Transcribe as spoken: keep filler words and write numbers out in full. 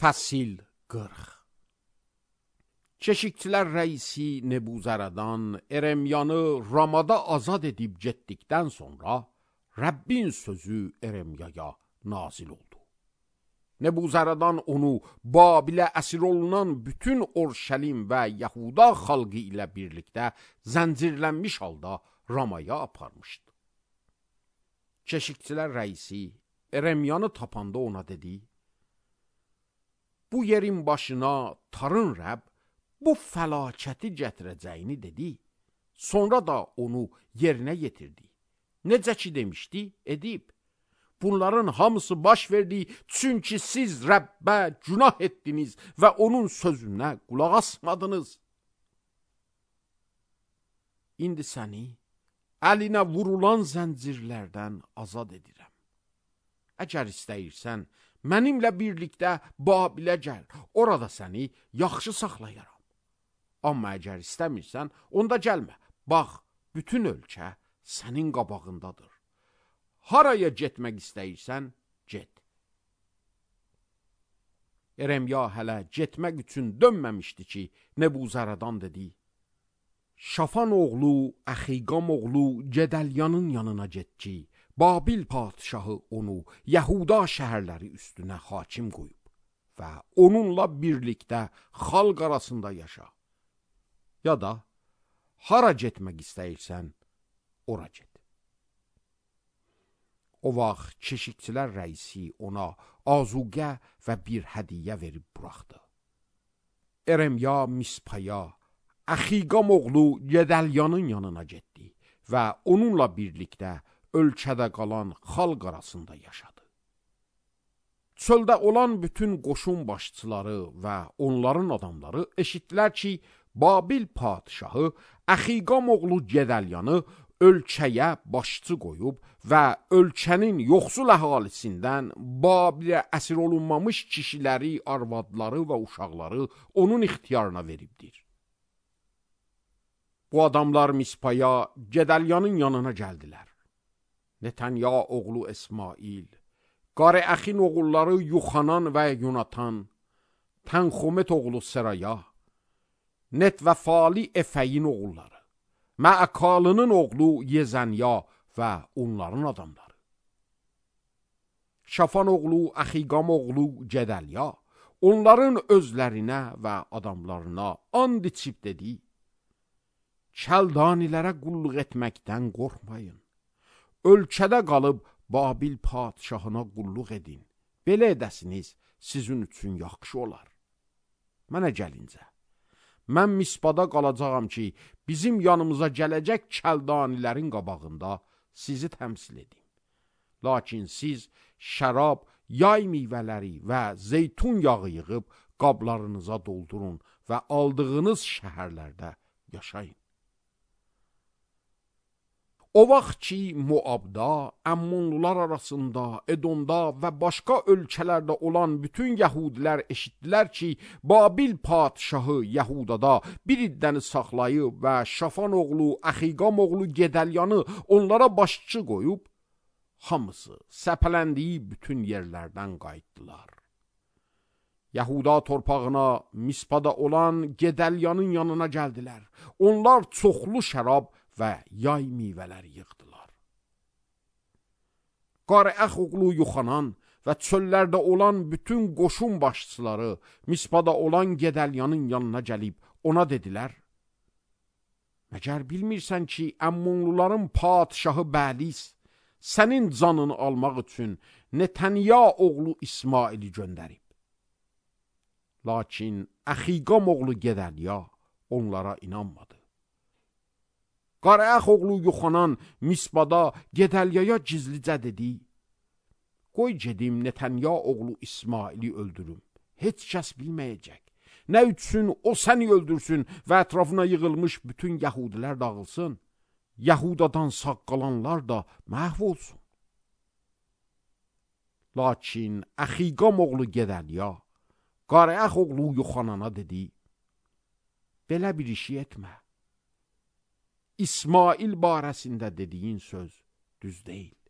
Fəsil qırx. Keşikçilər rəisi Nebuzərədan Eremyanı Ramada azad edib getdikdən sonra Rəbbin sözü Eremyaya nazil oldu. Nebuzərədan onu Babilə əsir olunan bütün Orşəlim və Yahuda xalqı ilə birlikdə zəncirlənmiş halda Ramaya aparmışdı. Keşikçilər rəisi Eremyanı tapanda ona dedi: bu yerin başına tarın Rəbb bu fəlakəti gətirəcəyini dedi. Sonra da onu yerinə yetirdi. Necə ki demişdi, edib. Bunların hamısı baş verdi, çünki siz Rəbbə günah etdiniz və onun sözünə qulaq asmadınız. İndi səni əlinə vurulan zəncirlərdən azad edirəm. Əgər istəyirsən, mənimlə birlikdə Babilə gəl, orada səni yaxşı saxlayaram. Amma əgər istəmirsən, onda gəlmə. Bax, bütün ölkə sənin qabağındadır. Haraya getmək istəyirsən, get. Eremya hələ getmək üçün dönməmişdi ki, Nebuzərədan dedi: Şafan oğlu, Əxiqam oğlu Gedəlyanın yanına get ki, Babil padişahı onu Yahuda şəhərləri üstünə hakim qoyub və onunla birlikdə xalq arasında yaşa. Ya da hara getmək istəyirsən, ora get. O vaxt keşikçilər rəisi ona azuqə və bir hədiyyə verib buraxdı. Eremya Mispaya, Əxiqam oğlu Gedəlyanın yanına getdi və onunla birlikdə ölkədə qalan xalq arasında yaşadı. Çöldə olan bütün qoşun başçıları və onların adamları eşitdilər ki, Babil padişahı Əxiqam oğlu Gedəlyanı ölkəyə başçı qoyub və ölkənin yoxsul əhalisindən Babilə əsir olunmamış kişiləri, arvadları və uşaqları onun ixtiyarına veribdir. Bu adamlar Mispaya, Gedəlyanın yanına gəldilər. Netanya oğlu İsmail, Qareəxin oğulları Yuxanan və Yonatan, Tənxumet oğlu Seraya, Net və Fali Efəyin oğulları, Məəkalının oğlu Yezənya və onların adamları. Şafan oğlu Əxiqam oğlu Gedəlya, onların özlərinə və adamlarına and içib dedi: Kəldanilərə qulluq etməkdən qorxmayın. Ölkədə qalıb Babil padişahına qulluq edin. Belə edəsiniz, sizin üçün yaxşı olar. Mənə gəlincə, mən Mispada qalacağam ki, bizim yanımıza gələcək kəldanilərin qabağında sizi təmsil edim. Lakin siz şərab, yay meyvələri və zeytun yağı yığıb qablarınıza doldurun və aldığınız şəhərlərdə yaşayın. O vaxt ki, Moabda, Əmmonlular arasında, Edomda və başqa ölkələrdə olan bütün yəhudilər eşitdilər ki, Babil padişahı Yəhudada bir iddəni saxlayıb və Şafan oğlu, Əxiqam oğlu Gedəlyanı onlara başçı qoyub, hamısı səpələndiyi bütün yerlərdən qayıtdılar. Yahuda torpağına, Mispada olan Gedəlyanın yanına gəldilər. Onlar çoxlu şərab və yay meyvələri yığdılar. Qareəx oğlu Yuxanan və çöllərdə olan bütün qoşun başçıları Mispada olan Gedəlyanın yanına gəlib ona dedilər: Məgər bilmirsən ki, Əmmonluların padişahı Bəlis sənin canını almaq üçün Netanya oğlu İsmaili göndərib. Lakin Əxiqam oğlu Gedəlya onlara inanmadı. Qareəx oğlu Yuxanan Mispada Gedəlyaya gizlicə dedi: Qoy gedim Netanya oğlu İsmaili öldürüm. Heç kəs bilməyəcək. Nə üçün o səni öldürsün və ətrafına yığılmış bütün yəhudilər dağılsın. Yahudadan sağ qalanlar da məhv olsun. Lakin Əxiqam oğlu Gedəlya Qareəx oğlu Yuxanana dedi: Belə bir işi etmə. İsmail barəsində dediyin söz düz deyil.